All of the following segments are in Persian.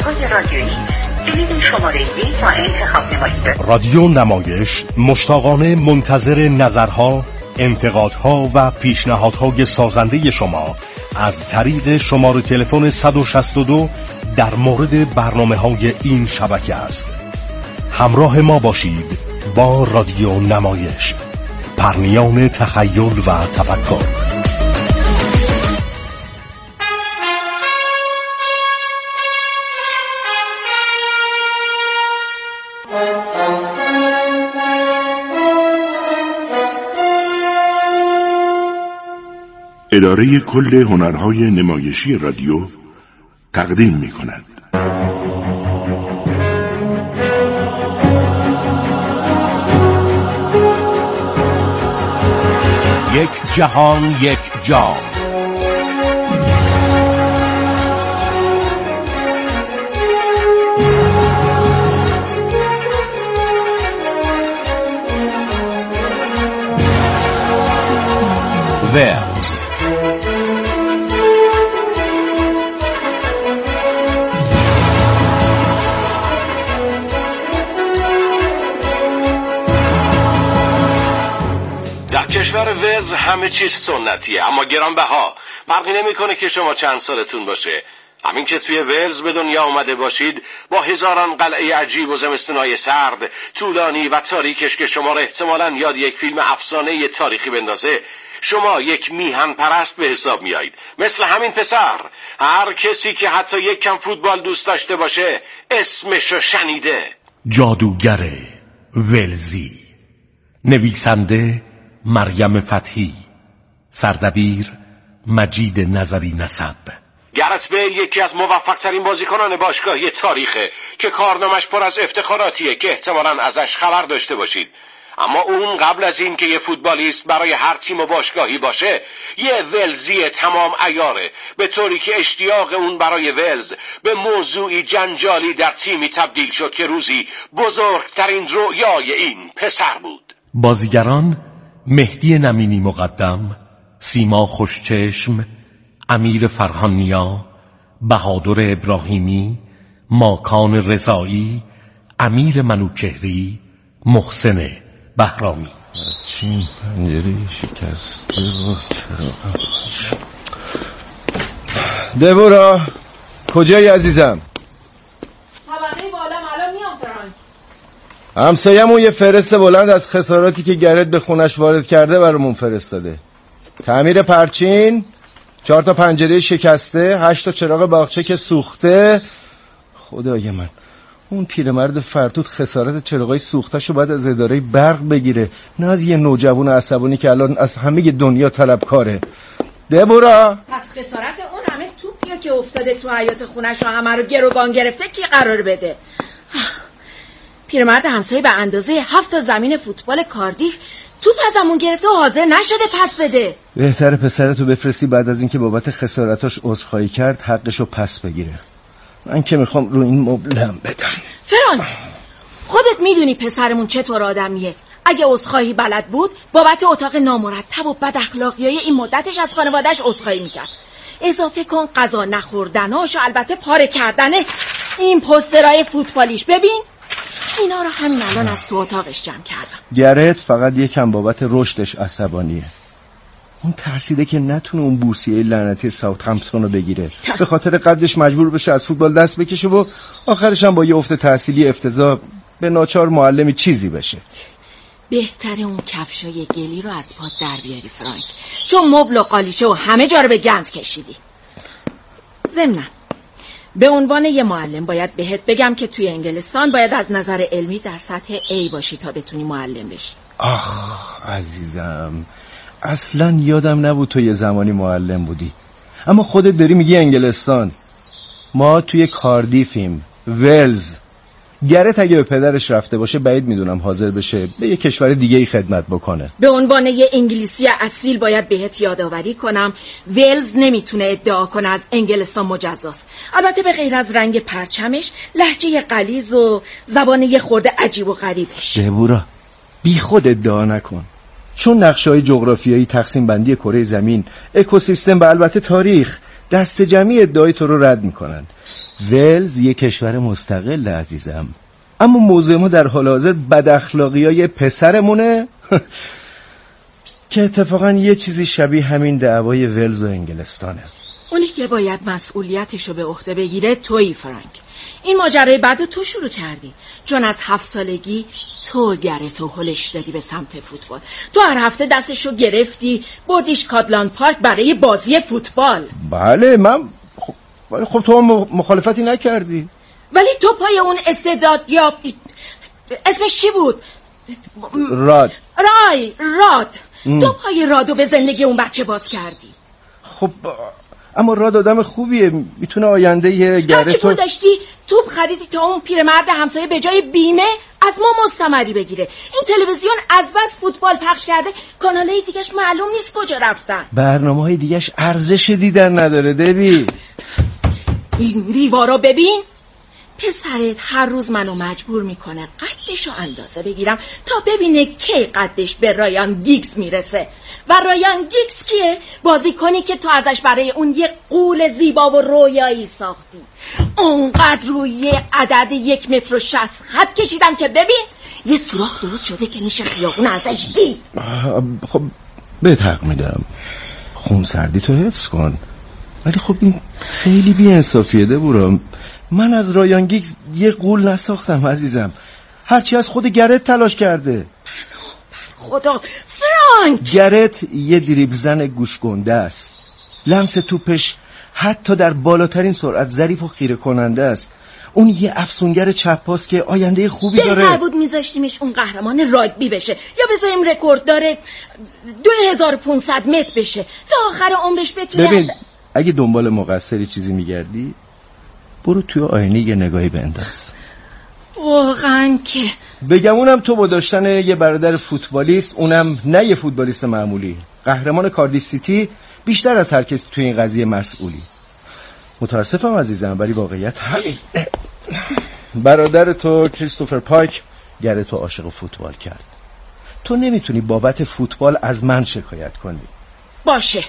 نمایش‌های رادیویی کلید شماره 2 را انتخاب نمایید. رادیو نمایش مشتاقانه منتظر نظرها، انتقادها و پیشنهادهای سازنده شما از طریق شماره تلفن 162 در مورد برنامه‌های این شبکه است. همراه ما باشید با رادیو نمایش، پرنیان تخیل و تفکر. اداره کل هنرهای نمایشی رادیو تقدیم می کند. یک جهان یک جام. ولز. در کشور ولز همه چیز سنتیه اما گرانبها. فرقی نمیکنه که شما چند سالتون باشه. همین که توی ولز به دنیا آمده باشید با هزاران قلعه عجیب و زمستونای سرد، طولانی و تاریکش که شما را احتمالاً یاد یک فیلم افسانه تاریخی بندازه، شما یک میهن پرست به حساب میایید. مثل همین پسر. هر کسی که حتی یک کم فوتبال دوست داشته باشه اسمشو شنیده. جادوگر ولزی. نویسنده مریم فتحی، سردبیر مجید نظری نسب. گرت بیل یکی از موفق ترین بازیکنان باشگاهی تاریخه که کارنامش پر از افتخاراتیه که احتمالاً ازش خبر داشته باشید. اما اون قبل از این که یه فوتبالیست برای هر تیم و باشگاهی باشه یه ولزی تمام عیاره، به طوری که اشتیاق اون برای ولز به موضوعی جنجالی در تیمی تبدیل شد که روزی بزرگترین رویای این پسر بود. بازیگران: مهدی نمینی مقدم، سیما خوشچشم، امیر فرهانیا، بهادر ابراهیمی، ماکان رضایی، امیر منوچهری، محسن بهرامی. چین پنجره شکسته و دبورا کجایی عزیزم؟ طبقه بالا الان میام فرانک. همسایه‌مون یه فرست بلند از خساراتی که گرت به خونش وارد کرده برامون فرستاده. تعمیر پرچین، 4 تا پنجره شکسته، 8 تا چراغ باغچه که سوخته. خدای من، اون پیرمرد فرتوت خسارت چراغای سوخته‌شو باید از اداره برق بگیره، نه از یه نوجوان عصبانی که الان از همه دنیا طلبکاره. دبورا، پس خسارت اون همه توپیو که افتاده تو حیاط خونش و همه رو گروگان گرفته کی قرار بده؟ پیرمرد همسایه به اندازه 7 تا زمین فوتبال کاردیف توپ ازمون گرفته و حاضر نشده پس بده. بهتره پسرتو بفرستی بعد از اینکه بابت خسارتاش عذرخواهی کرد حقشو پس بگیره. من که میخوام رو این مبلم بدم. فران، خودت میدونی پسرمون چطور آدمیه. اگه عذرخواهی بلد بود بابت اتاق نامرتب و بد اخلاقیای این مدتش از خانواده‌اش عذرخواهی میکرد. اضافه کن غذا نخوردناش و البته پاره کردن این پوسترهای فوتبالیش. ببین اینا رو همین الان از تو اتاقش جمع کردم. گرت فقط یکم بابت رشدش عصبانیه. اون ترسیده که نتونه اون بورسیه لعنتی ساوثهمپتون رو بگیره، به خاطر قدش مجبور بشه از فوتبال دست بکشه و آخرش هم با یه افت تحصیلی افتضاح به ناچار معلمی چیزی بشه. بهتره اون کفشای گلی رو از پات در بیاری فرانک، چون مبل و قالیچه و همه جا رو به گند کشیدی. ضمناً به عنوان یه معلم باید بهت بگم که توی انگلستان باید از نظر علمی در سطح A باشی تا بتونی معلم بشی. آخ عزیزم، اصلا یادم نبود تو یه زمانی معلم بودی. اما خودت داری میگی انگلستان. ما توی کاردیفیم، ولز. گرت اگه به پدرش رفته باشه بعید میدونم حاضر بشه به یه کشور دیگه ای خدمت بکنه. به عنوان یه انگلیسی اصیل باید بهت یادآوری کنم ولز نمیتونه ادعا کنه از انگلستان مجزاست. البته به غیر از رنگ پرچمش، لهجه غلیظ و زبان یه خورده عجیب و غریبش. دبورا، بی خود ادعا نکن. چون نقشه‌های جغرافیایی، تقسیم بندی کره زمین، اکوسیستم و البته تاریخ دست جمعی ادعای تو رو رد میکنن. ولز یک کشور مستقل عزیزم، اما موضوع ما در حال حاضر بد اخلاقیای پسرمونه که اتفاقا یه چیزی شبیه همین دعوای ولز و انگلستانه. اونی که باید مسئولیتشو به عهده بگیره تویی فرانک. این ماجرای بعدو تو شروع کردی، چون از 7 سالگی تو گرتو هلش دادی به سمت فوتبال. تو هر هفته دستشو گرفتی بردیش کادلاند پارک برای بازی فوتبال. بله خب تو مخالفتی نکردی. ولی تو پای اون استعداد یا اسمش چی بود؟ راد. تو پای رادو به زندگی اون بچه باز کردی. خب اما راد آدم خوبیه، میتونه آینده گرتو. هرچی پول داشتی توپ خریدی تا اون پیرمرد همسایه به جای بیمه از ما مستمری بگیره. این تلویزیون از بس فوتبال پخش کرده کانالای دیگهش معلوم نیست کجا رفتن. برنامه‌های دیگهش ارزش دیدن نداره. دبی این دیوارو ببین. پسرت هر روز منو مجبور میکنه قدشو اندازه بگیرم تا ببینه کی قدش به رایان گیگز میرسه. و رایان گیگز کیه؟ بازیکنی که تو ازش برای اون یه قول زیبا و رویایی ساختی. اونقدر روی عدد 1.60 متر خط کشیدم که ببین یه سوراخ درست شده که میشه خیابون ازش دید. خب بهت حق میدم، خونسردی تو حفظ کن، ولی خب این خیلی بی‌انصافیه دبورم. من از رایان گیگز یه قول نساختم عزیزم، هرچی از خود گرت تلاش کرده. خدا فرانک، گرت یه دریبل زن گوش گنده است، لمس توپش حتی در بالاترین سرعت ظریف و خیره کننده است. اون یه افسونگر چپ پاس که آینده خوبی داره. بهتر بود میذاشتیمش اون قهرمان راگبی بشه یا بذاریم رکورد داره 2500 متر بشه تا آخر عمرش بتونه. ببین اگه دنبال مقصری چیزی میگردی برو توی آینه یه نگاهی بنداز. واقعا که بگم اونم تو با داشتن یه برادر فوتبالیست، اونم نه یه فوتبالیست معمولی، قهرمان کاردیف سیتی، بیشتر از هر کسی توی این قضیه مسئولی. متاسفم عزیزم ولی واقعیت همین. برادر تو کریستوفر پایک گرتو عاشق فوتبال کرد. تو نمیتونی بابت فوتبال از من شکایت کنی. باشه.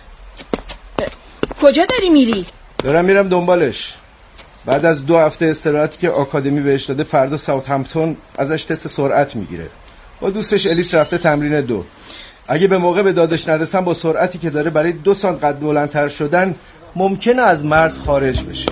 کجا داری میری؟ دارم میرم دنبالش. بعد از 2 هفته استراحتی که آکادمی بهش داده فردا ساوثهمپتون ازش تست سرعت میگیره. با دوستش الیس رفته تمرین 2. اگه به موقع به دادش نرسن با سرعتی که داره برای 2 سانت قد بلندتر شدن ممکنه از مرز خارج بشه.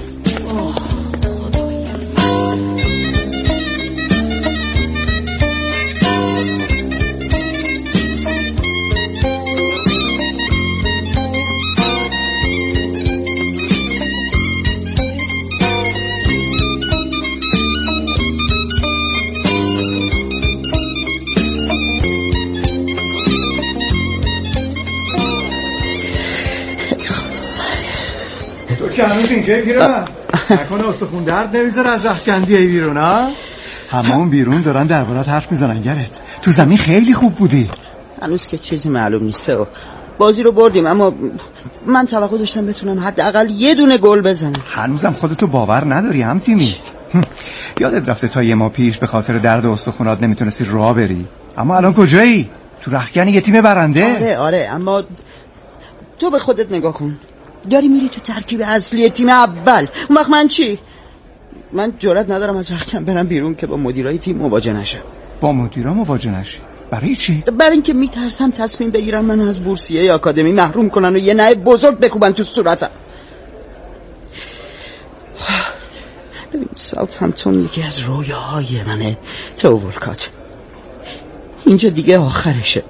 که هنوز اینجای پیرمرد نکنه استخون درد نمیذاره از افکندی ای بیرون ها؟ همون بیرون دارن دربارات حرف میزنن. گرت تو زمین خیلی خوب بودی. هنوز که چیزی معلوم نیسته و بازی رو بردیم، اما من توقع داشتم بتونم حداقل یه دونه گل بزنم. هنوزم خودتو باور نداری هم تیمی؟ یادت رفته تا 1 ماه پیش به خاطر درد استخونات نمیتونستی راه بری، اما الان کجایی؟ تو رختکن یه تیم برنده. آره اما تو به خودت نگاه کن، داری میری تو ترکیب اصلی تیم اول. اون وقت من چی؟ من جرئت ندارم از رختکن برم بیرون که با مدیرای تیم مواجه نشم. با مدیرا مواجه نشی؟ برای چی؟ برای اینکه میترسم تصمیم بگیرن من از بورسیه آکادمی محروم کنن و یه نعه بزرگ بکوبن تو صورتم. ببین ساوثهمپتون یکی از رویاهای منه تو ولکات. اینجا دیگه آخرشه.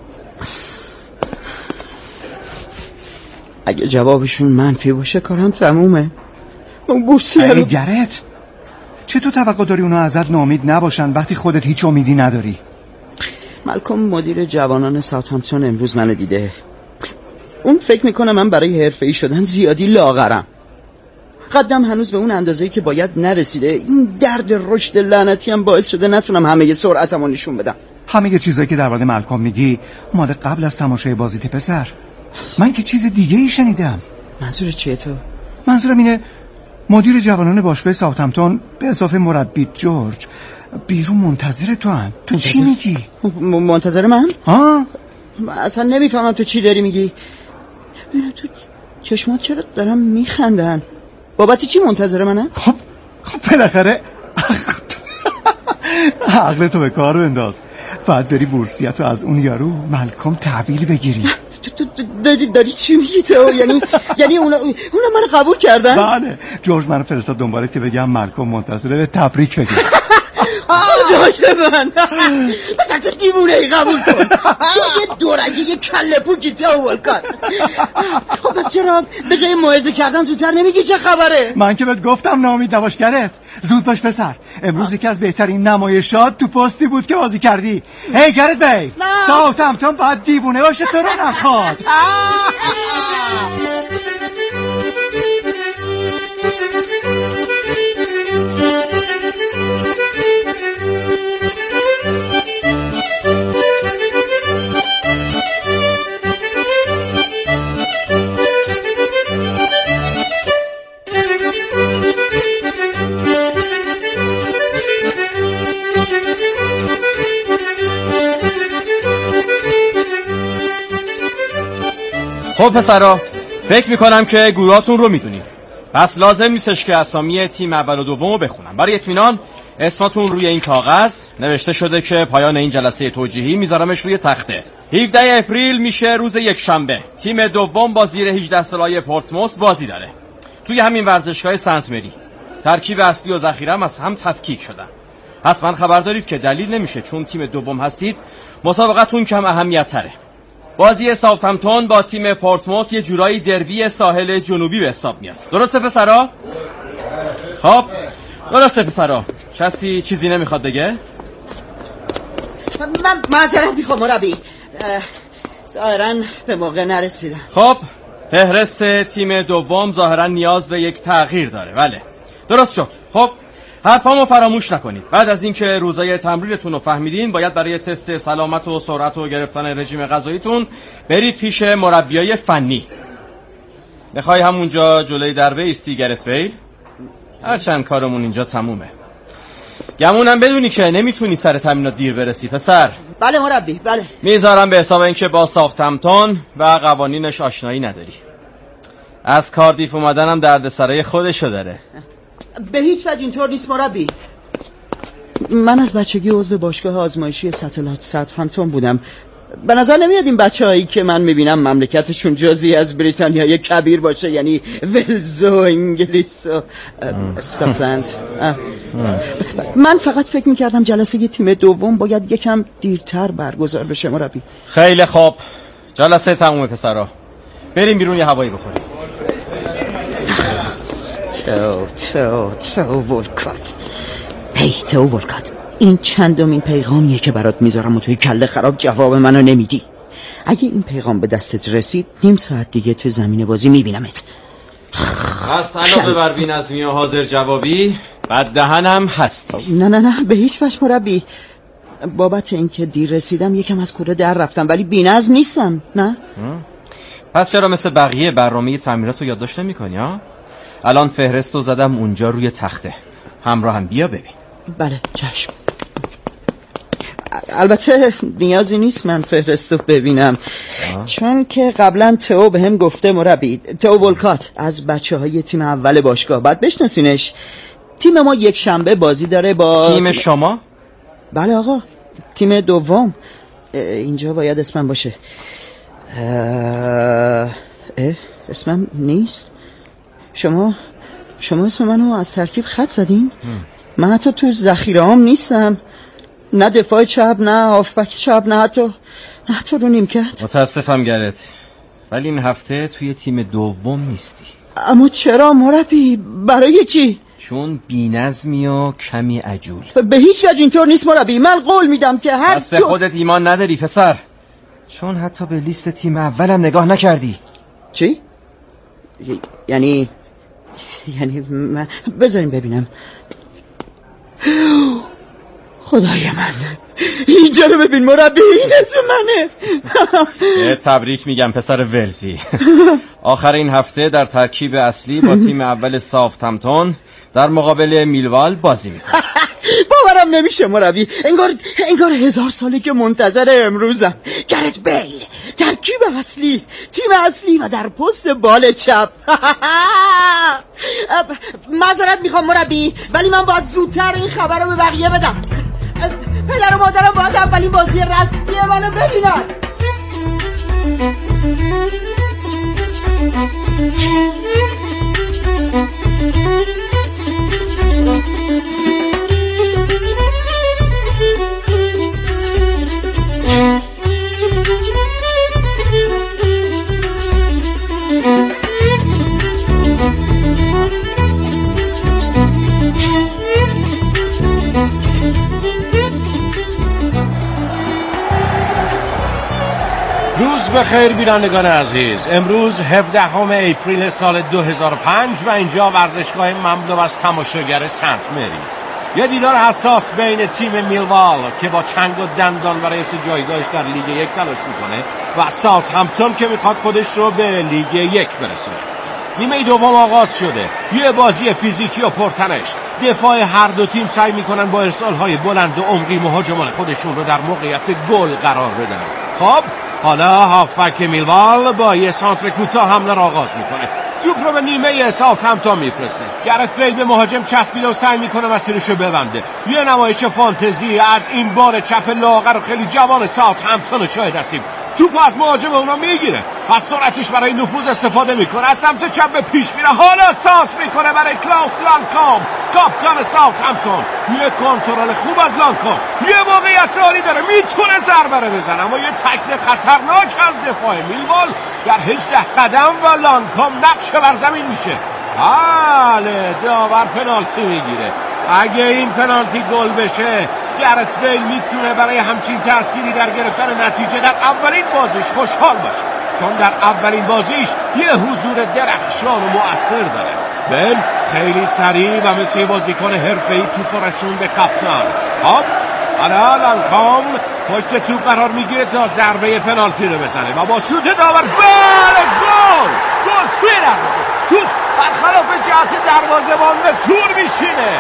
اگه جوابشون منفی باشه کارم تمومه. اون بورسیه رو گرت چطور توقع داری اونا ازت ناامید نباشن وقتی خودت هیچ امیدی نداری؟ مالکوم مدیر جوانان ساوثهمپتون امروز منو دیده. اون فکر میکنه من برای حرفه‌ای شدن زیادی لاغرم. قدم هنوز به اون اندازه‌ای که باید نرسیده. این درد رشد لعنتی هم باعث شده نتونم همه سرعتمو نشون بدم. همه چیزایی که در مورد مالکوم میگی مال قبل از تماشای بازیت پسر. من که چیز دیگه ای شنیدم. منظور چیه تو؟ منظورم اینه مدیر جوانان باشگاه ساوثهمپتون به اضافه مربی جورج بیرون منتظر تو هم. تو چی میگی؟ منتظر من؟ ها؟ اصلا نمیفهمم تو چی داری میگی. تو چشمات چرا دارن میخندن؟ بابت چی منتظر منم؟ خب بالاخره عقلتو به کار بنداز. باید بری بورسیتو از اون یارو مالکوم تحویل بگیری. داری چی میگی تو؟ یعنی اونا منو قبول کردن؟ بله، جورج منو فرستاد دنبالت که بگم مالکوم منتظره، به تبریک بگم. داشته من مثلا تو دیوونه ای، قبول کن. یه دورگی یه کله پوکی تو ولکات. خب پس چرا به جای موعظه کردن زودتر نمیگی چه خبره؟ من که بهت گفتم ناامید نباش گرت. زود باش پسر، امروز یکی از بهترین نمایشات تو پستی بود که بازی کردی. هی گرت بی، ساوثهمپتون باید دیوونه باشه تو رو نخواد. خب پسرا، فکر میکنم که گروهاتون رو میدونیم، پس لازم نیستش که اسامی تیم اول و دوم رو بخونم. برای اطمینان اسمتون روی این کاغذ نوشته شده که پایان این جلسه توجیهی میذارمش روی تخته. 17 اپریل میشه روز یک شنبه. تیم دوم با زیر 18 سالای پورتسموث بازی داره توی همین ورزشگاه سنت مری. ترکیب اصلی و ذخیره از هم تفکیک شدن. حتما خبر دارید که دلیل نمیشه چون تیم دوم هستید مسابقتون کم اهمیت تره. بازی ساوثهمپتون با تیم پورتسموث یه جورایی دربی ساحل جنوبی به حساب میاد. درسته پسرا؟ خب درسته پسرا. کسی چیزی نمیخواد بگه؟ من معذرت میخوام مربی، ظاهراً به موقع نرسیدم. خب فهرست تیم دوم ظاهراً نیاز به یک تغییر داره. بله درست شد. خب حرفامو فراموش نکنید. بعد از اینکه روزای تمرینتون رو فهمیدین باید برای تست سلامت و سرعت و گرفتن رژیم غذاییتون برید پیش مربیای فنی. میخوای همونجا جلوی در ایستی گرت بیل؟ هرچند کارمون اینجا تمومه. گمونم بدونی که نمیتونی سر تمرینات دیر برسی پسر. بله مربی، بله. میذارم به حساب اینکه با ساوثهمپتون و قوانینش آشنایی نداری. از کاردیف اومدنم دردسرای خودشو داره. به هیچ وجه اینطور نیست مربی. من از بچگی عضو باشگاه آزمایشی ستلایت ساوثهمپتون بودم. به نظر نمیاد این بچه‌هایی که من میبینم مملکتشون جزئی از بریتانیای کبیر باشه، یعنی ولز و انگلیس و اسکاتلند. من فقط فکر میکردم جلسه ی تیم دوم باید یکم دیرتر برگزار بشه مربی. خیلی خوب، جلسه تمومه پسرا. بریم بیرون یه هوایی بخوریم. تو ولکات. هی تو ولکات، این چندمین پیغامیه که برات میذارم و توی کله خراب جواب منو نمیدی. اگه این پیغام به دستت رسید نیم ساعت دیگه تو زمین بازی میبینمت. پس علاوه بر بی‌نظمی و حاضر جوابی بد دهنم هستی. نه به هیچ وجه مربی. بابت اینکه دیر رسیدم یکم از کوره در رفتم، ولی بی‌نظم نیستم. نه پس چرا مثل بقیه برنامه تمرینات رو یادداشت نمی‌کنی ها؟ الان فهرستو زدم اونجا روی تخته. همراه هم بیا ببین. بله چشم. البته نیازی نیست من فهرستو ببینم چون که قبلا تئو بهم گفته مربی. تئو ولکات از بچه‌های تیم اول باشگاه، بعد بشناسینش. تیم ما یک شنبه بازی داره با تیم شما؟ بله آقا، تیم دوم. اینجا باید اسمم باشه. اسمم نیست. شما اسم منو از ترکیب خط زدین؟ من حتی تو ذخیره هم نیستم، نه دفاع چپ، نه هافبک چپ، نه حتی رو نیمکت. متاسفم گرت، ولی این هفته توی تیم دوم نیستی. اما چرا مربی؟ برای چی؟ چون بی‌نظمی و کمی عجول. به هیچ وجه اینطور نیست مربی. من قول میدم که هر پس به خودت ایمان نداری پسر، چون حتی به لیست تیم اولم نگاه نکردی. چی؟ یعنی من بذاریم ببینم. خدای من، اینجا رو ببین مربی، این اسم منه. تبریک میگم پسر ولزی. آخر این هفته در ترکیب اصلی با تیم اول ساوثهمپتون در مقابل میلوال بازی میکنه. باورم نمیشه مربی. انگار 1000 ساله که منتظر امروزم. گرت بیل در ترکیب اصلی، تیم اصلی و در پست بال چپ. معذرت میخوام مربی، ولی من باید زودتر این خبر رو به بقیه بدم. پدر و مادرم باید اولین بازی رسمی منو ببینن. روز بخیر بینندگان عزیز. امروز 17 اپریل سال 2005 و اینجا ورزشگاه مملو از تماشاگر سنت مری. یه دیدار حساس بین تیم میلوال که با چنگ و دندان برای حفظ جایگاهش در لیگ 1 تلاش میکنه و ساوثهمپتون که میخواد خودش رو به لیگ 1 برسونه. نیمه دوم آغاز شده. یه بازی فیزیکی و پرتنش. دفاع هر دو تیم سعی میکنن با ارسال‌های بلند و عمقی مهاجمان خودشون رو در موقعیت گل قرار بدن. خب حالا هافبک میلوال با یه سانتر کوتاه حمله را آغاز میکنه. توپ رو به نیمه ساوثهمپتون میفرسته. گرت بیل به مهاجم چسبیده و سعی میکنه مسیرش رو ببنده. یه نمایش فانتزی از این بار چپ لاغر و خیلی جوان ساوثهمپتون رو شاهد هستیم. توپ از مهاجم اونا میگیره، از سرعتش برای نفوذ استفاده میکنه، از سمت چپ به پیش میره. حالا سانتر میکنه برای کلاوس لانکام، کاپیتان ساوثهمپتون. یه کنترل خوب از لانکام، یه موقعیت عالی داره، میتونه ضربه رو بزنه، اما یه تکل خطرناک از دفاع میلوال در 18 قدم و لانکام نقش بر زمین میشه. بله، داور پنالتی میگیره. اگه این پنالتی گل بشه گرت بیل میتونه برای همچین تأثیری در گرفتن نتیجه در اولین بازیش خوشحال باشه، چون در اولین بازیش یه حضور درخشان و مؤثر داره. بیل خیلی سریع و مثل بازیکن حرفه‌ای توپ رسون به کاپیتان. خب حالا لانکام پشت توپ قرار میگیره تا ضربه پنالتی رو بزنه و با شوت داور بله گل توی دروازه. توپ برخلاف جهت دروازه‌بان به تور میشینه.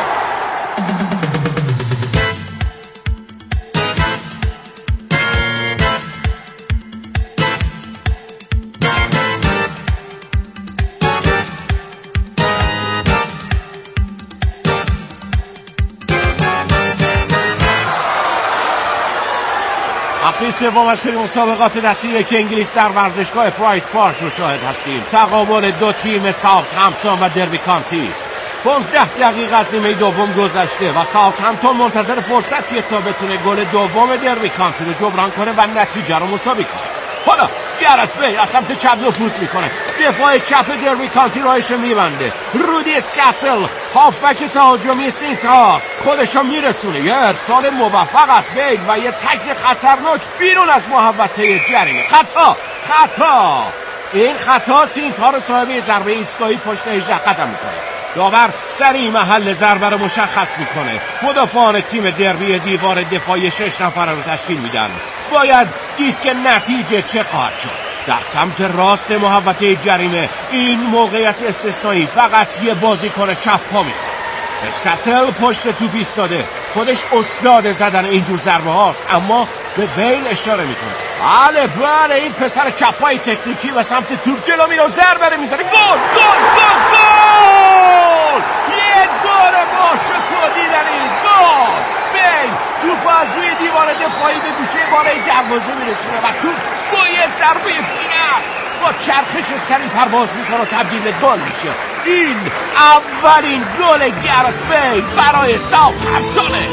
هفته سوم از سری مسابقات دسته یک انگلیس در ورزشگاه پراید پارک رو شاهد هستیم. تقابل دو تیم ساوثهمپتون و دربی کانتی. 15 دقیقه از نیمه دوم گذشته و ساوثهمپتون منتظر فرصتیه تا بتونه گل دوم دربی کانتی رو جبران کنه و نتیجه رو مساوی کنه. حالا گرت بیل از سمت چپ نفوذ میکنه. دفاع چپ دربی کانتی راهش رو میبنده. رودی اسکاسل هافبک تهاجمی سینت هاست، خودشو میرسونه. یه ارسال موفق از بیل و یه تکل خطرناک بیرون از محوطه جریمه. خطا این خطا سینت ها رو صاحب ضربه ایستگاهی پشت 18 قدم میکنه. داور سریع محل ضربه رو مشخص میکنه. مدافعان تیم دربی دیوار دفاعی 6 نفر رو تشکیل میدن. باید دید که نتیجه چه خواهد شد. در سمت راست محوطه جریمه این موقعیت استثنایی فقط یه بازیکن چپ پا میخواد. اسکاسل پشت توپ ایستاده، خودش استاد زدن اینجور ضربه هاست، اما به بیل اشاره میکنه. بله این پسر چپای تکنیکی و سمت توپ جلو میره و ضربه میزنه. گل یه گل با شکوه دیدنی. گل بیل توپ از روی دیوار دفاعی به گوشه بالای دروازه میرسونه و توپ با یه ضربه بی‌نقص با چرخش سری پرواز میکنه و تبدیل به گل میشه. این اولین گل گرت بیل برای ساوثهمپتونه.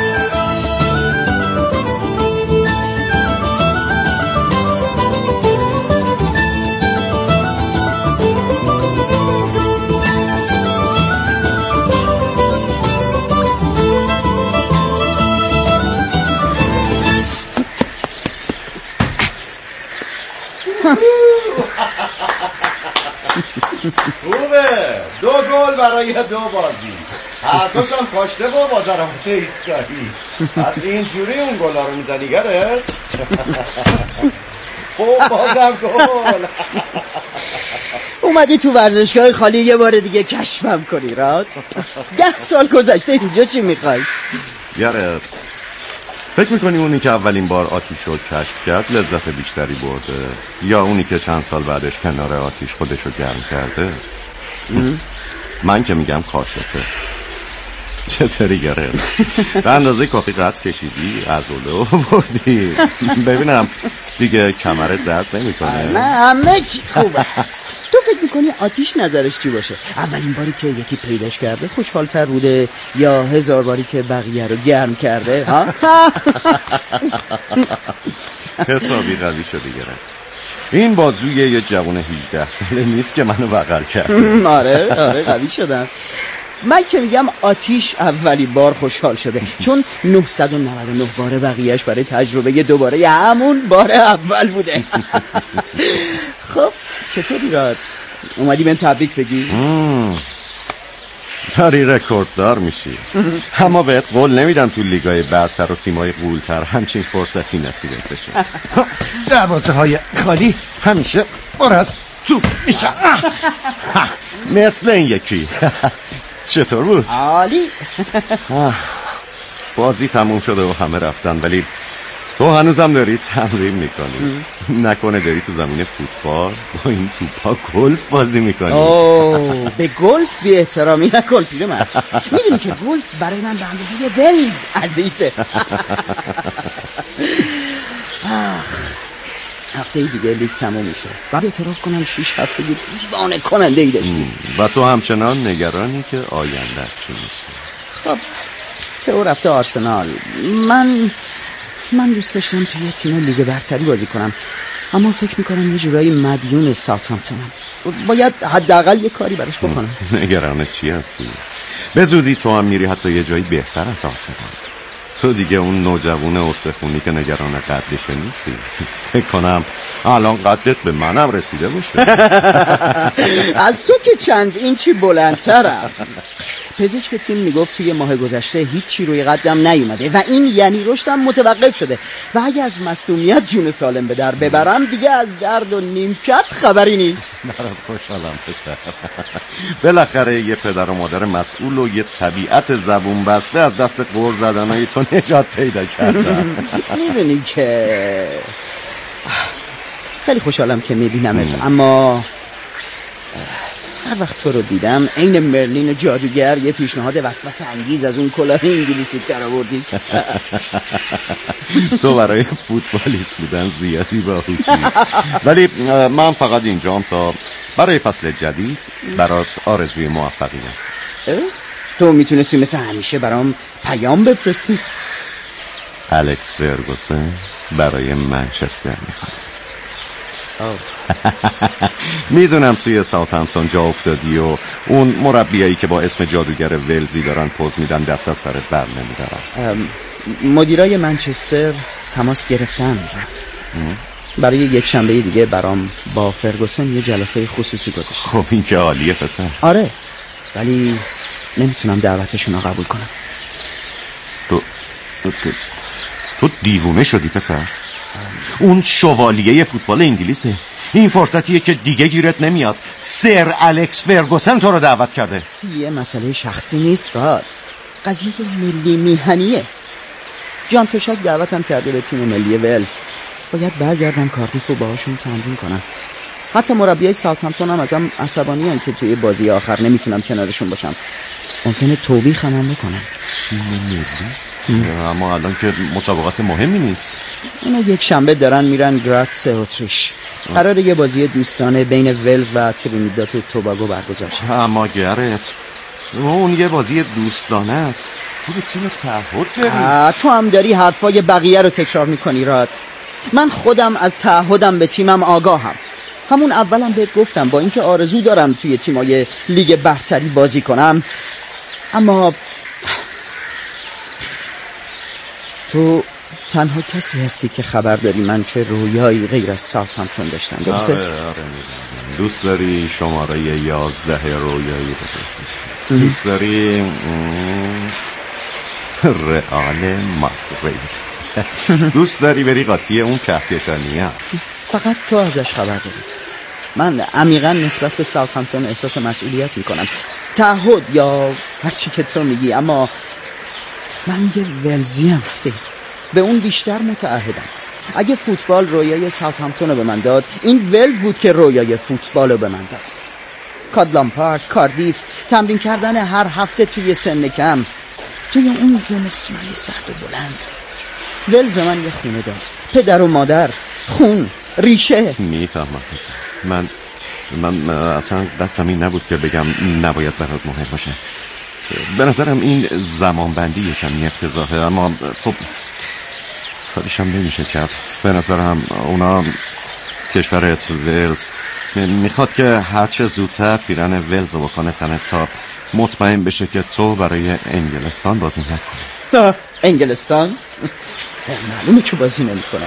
خوبه، 2 گل برای 2 بازی، هر دوشم کاشته با ضربات ایستگاهی. پس اینجوری اون گلا رو میزنی گرت؟ بازم گل. اومدی تو ورزشگاه خالی یه بار دیگه کشفم کنی راد؟ 10 سال گذشته اینجا چی میخوای؟ گرت فکر میکنی اونی که اولین بار آتیش رو کشف کرد لذت بیشتری برده یا اونی که چند سال بعدش کنار آتیش خودش رو گرم کرده؟ من که میگم کاشفه. چطوری گرفت؟ به اندازه کافی قد کشیدی، عضله آوردی. ببینم دیگه کمرت درد نمیکنه؟ نه همه چی خوبه. تو فکر میکنی آتیش نظرش چی باشه؟ اولین باری که یکی پیداش کرده خوشحالتر بوده یا 1000 باری که بقیه رو گرم کرده؟ ها؟ حسابی قوی شدی گرفت. این بازوی یه جوان 18 ساله نیست که منو بغل کرده. آره قوی شدم. من که میگم آتیش اولی بار خوشحال شده، چون 999 بار بقیهش برای تجربه دوباره همون بار اول بوده. خب چطوری راد؟ اومدی بهم تبریک بگی؟ داری رکورددار میشی. اما بهت قول نمیدم تو لیگای برتر و تیمای قولتر همچین فرصتی نصیبت بشه. دروازه های خالی همیشه پر از توپ میشن. مثل این یکی. چطور بود؟ عالی. بازی تموم شده و همه رفتن، ولی تو هنوزم داری تمرین میکنی. نکنه داری تو زمین فوتبال با این توپا گلف بازی میکنی؟ به گلف بی احترامی نکن پیرمرد. میدونی که گلف برای من به اندازه ولز عزیزه. هفته دیگه لیگ تموم میشه. بعد اعتراف کنم 6 هفته دیوانه کننده ای داشتیم. و تو همچنان نگرانی که آینده چی میشه؟ خب تئو رفته آرسنال. من دوست داشتم توی تیم لیگ برتری بازی کنم، اما فکر میکنم یه جورایی مدیون ساوثهامپتونم. باید حداقل یه کاری براش بکنم. نگران چی هستی؟ به زودی تو هم میری حتی یه جایی بهتر از آرسنال. تو دیگه اون نوجوان استخونی که نگران قدش نیستی. فکر کنم الان قدت به منم رسیده باشه. از تو که چند اینچی بلندترم. پزشک تیم میگفت توی ماه گذشته هیچی روی قدم نیومده و این یعنی رشدم متوقف شده و اگه از مصدومیت جون سالم به در ببرم دیگه از درد و نیمکت خبری نیست. برات خوشحالم پسر. بالاخره یه پدر و مادر مسئول و یه طبیعت زبون بسته از دست قور زدنای تو نجات پیدا کردن. میدونی که خیلی خوشحالم که میبینمت، اما هر وقت تو رو دیدم عین مرلین جادوگر یه پیشنهاد وسوسه انگیز از اون کلاه انگلیسی در آوردی. تو برای فوتبالیست بودن زیادی باهوشی. ولی من فقط اینجام تا برای فصل جدید برات آرزوی موفقیت. تو میتونستی مثل همیشه برام پیام بفرستی. الکس فرگوسن برای منچستر میخواد. میدونم توی ساوثهامپتون جا افتادی و اون مربیایی که با اسم جادوگر ولزی دارن پوز میدن دست از سرت بر نمیدارن. مدیرای منچستر تماس گرفتن برای یک شنبه دیگه برام با فرگوسن یه جلسه خصوصی گذاشتن. خب این که عالیه پسر. آره ولی نمیتونم دعوتشون رو قبول کنم. تو دیوونه شدی پسر. اون شوالیه فوتبال انگلیسه. این فرصتیه که دیگه گیرت نمیاد. سر الکس فرگوسن تو رو دعوت کرده. یه مسئله شخصی نیست راد، قضیه ملی میهنیه. جان توشک دعوتم کرده به تیم ملی ولز. باید برگردم کاردیف و باهاشون تمرین کنم. حتی مربیای ساوثهامپتون هم ازم عصبانیان که توی بازی آخر نمیتونم کنارشون باشم. ممکنه توبیخ هم بکنن. تیم ملی؟ اما الان که مسابقات مهمی نیست. اونا یک شنبه دارن میرن گراتس اتریش. قراره یه بازی دوستانه بین ولز و ترینیداد و توباگو برگزار شه. اما گرت اون یه بازی دوستانه است. تو به تیم تعهد داری. تو هم داری حرفای بقیه رو تکرار میکنی راد. من خودم از تعهدم به تیمم آگاهم. همون اولم بهت گفتم با اینکه آرزو دارم توی تیمای لیگ برتری بازی کنم، اما تو تنها کسی هستی که خبر داری من چه رویایی غیر از ساوثهامپتون داشتم. درسته؟ آره میدونم. دوست داری شماره 11 رویایی رو بپوشی. دوست داری رئال مادرید. دوست داری بری قاطی اون کهکشانیه. فقط تو ازش خبر داری. من عمیقا نسبت به ساوثهامپتون احساس مسئولیت میکنم. تعهد یا هر چی که تو میگی، اما من یه ولزیم رفیق. به اون بیشتر متعهدم. اگه فوتبال رویای ساوثهامپتون رو به من داد، این ولز بود که رویای فوتبال رو به من داد. کادلان پارک، کاردیف، تمرین کردن هر هفته توی سن کم، توی اون زمستونای سرد و بلند. ولز به من یه خونه داد، پدر و مادر، خون، ریشه. میفهمم پسر. من اصلا دستم این نبود که بگم نباید برات مهم باشه. به نظرم این زمانبندی یکم افتضاحه، اما خب کاریشم نمیشه کرد. به نظرم اونا کشورت ولز میخواد که هرچه زودتر پیرن ولز رو بکنه تنه تا مطمئن بشه که تو برای انگلستان بازی نکنی. انگلستان؟ معلومه که بازی نمیکنه.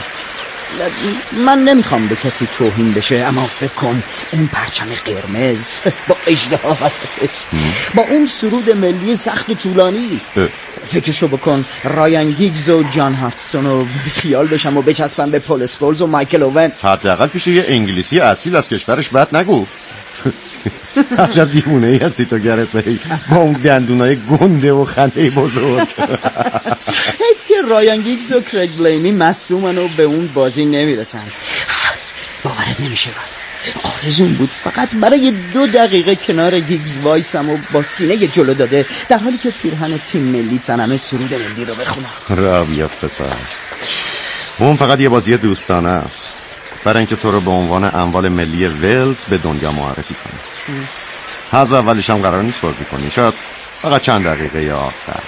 من نمیخوام به کسی توهین بشه، اما فکر کن اون پرچم قرمز با اژدها وسطش، با اون سرود ملی سخت و طولانی، فکرشو بکن رایان گیگز و جان هاتسون رو خیال بشم و بچسبم به پول اسکولز و مایکل اوون. حداقل پیش یه انگلیسی اصیل از کشورش بد نگو. عجب دیوونه ای هستی تو گرت بیل، با اون دندونای گنده و خنده بزرگ. حیف که رایان گیگز و کرگ بلیمی مصدومن و به اون بازی نمیرسن. باورت نمیشه بعد آرزون بود فقط برای 2 دقیقه کنار گیگز وایسم و با سینه جلو داده در حالی که پیرهن تیم ملی تنمه سرود ملی رو بخونم. رابیت پسر، اون فقط یه بازی دوستانه است برای اینکه تو رو به عنوان اموال ملی ولز به دنیا معرفی کنی. از اولش هم قرار نیست بازی کنی، شاید فقط چند دقیقه آخر.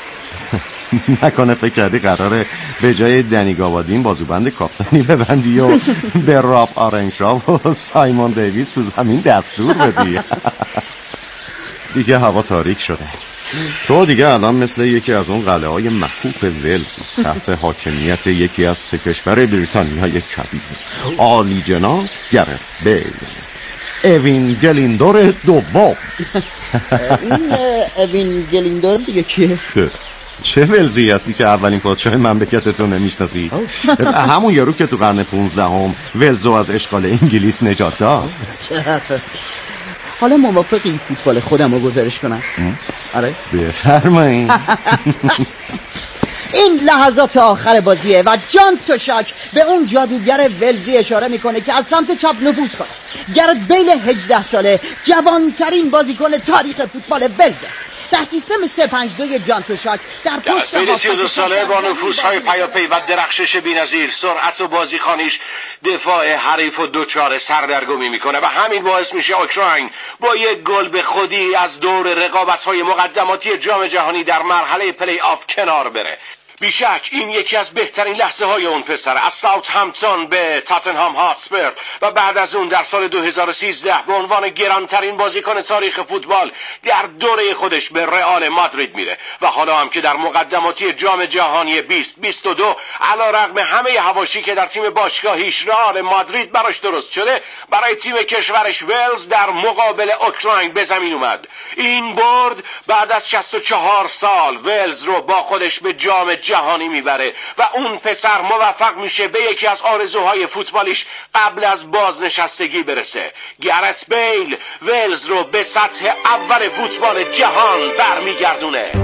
نکنه فکر کردی قراره به جای دنی گاوادین بازوبند کاپتانی ببندی و به راب آرنشاو و سایمون دیویس تو زمین دستور بدی. دیگه هوا تاریک شده. تو دیگه الان مثل یکی از اون قلعه های مخوف ولزی تحت حاکمیت یکی از 3 کشور بریتانیای کبیر. عالی جناب گرت بیل، اوین گلیندور دوم. این اوین گلیندور دیگه کیه؟ چه ولزی هستی که اولین پادشاه مملکتت رو نمیشناسی؟ همون یارو که تو قرن 15 ولزو از اشغال انگلیس نجات داد. حالا موافقی فوتبال خودم رو گزارش کنم؟ آره بفرمایید. این لحظات آخر بازیه و جان توشاک به اون جادوگر ولزی اشاره میکنه که از سمت چپ نفوذ کنه. گرت بیل 18 ساله جوانترین بازیکن تاریخ فوتبال ولز در سیستم 352 جان توشاک در پست بیل 32 ساله با نفوذهای پیاپی و درخشش بی‌نظیر، سرعت و بازیخوانیش دفاع حریف و دوچار سردرگمی میکنه و همین باعث میشه اوکراین با یک گل به خودی از دور رقابت‌های مقدماتی جام جهانی در مرحله پلی آف کنار بره. بیشک این یکی از بهترین لحظه های اون پسر، از ساوثهامپتون به تاتنهام هاتسپر و بعد از اون در سال 2013 به عنوان گرانترین بازیکن تاریخ فوتبال در دوره خودش به رئال مادرید میره و حالا هم که در مقدماتی جام جهانی 2022 علیرغم همه حواشی که در تیم باشگاهیش رئال مادرید براش درست شده، برای تیم کشورش ولز در مقابل اوکراین به زمین اومد. این برد بعد از 64 سال ولز رو با خودش به جام جهانی میبره و اون پسر موفق میشه به یکی از آرزوهای فوتبالیش قبل از بازنشستگی برسه. گرت بیل ولز رو به سطح اول فوتبال جهان برمیگردونه.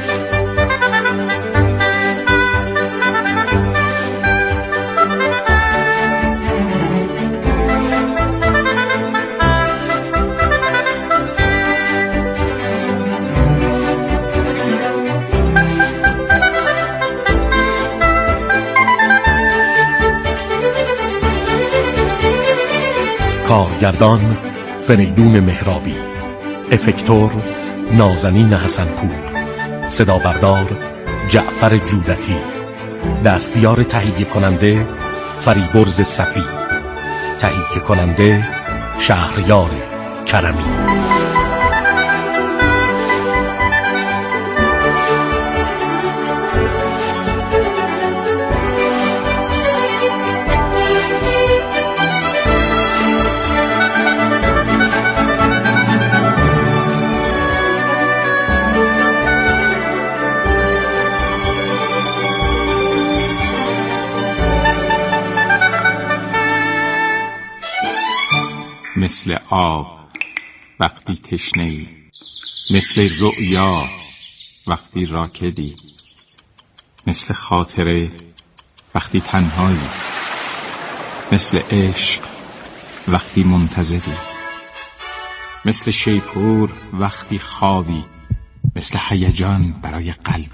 کارگردان فریدون مهرابی، افکتور نازنین حسنپور، صدا بردار جعفر جودتی، دستیار تهیه کننده فریبرز صفی، تهیه کننده شهریار کرمی. مثل آب وقتی تشنه‌ای، مثل رؤیا وقتی راکدی، مثل خاطره وقتی تنهایی، مثل عشق وقتی منتظری، مثل شیپور وقتی خوابی، مثل هیجان برای قلب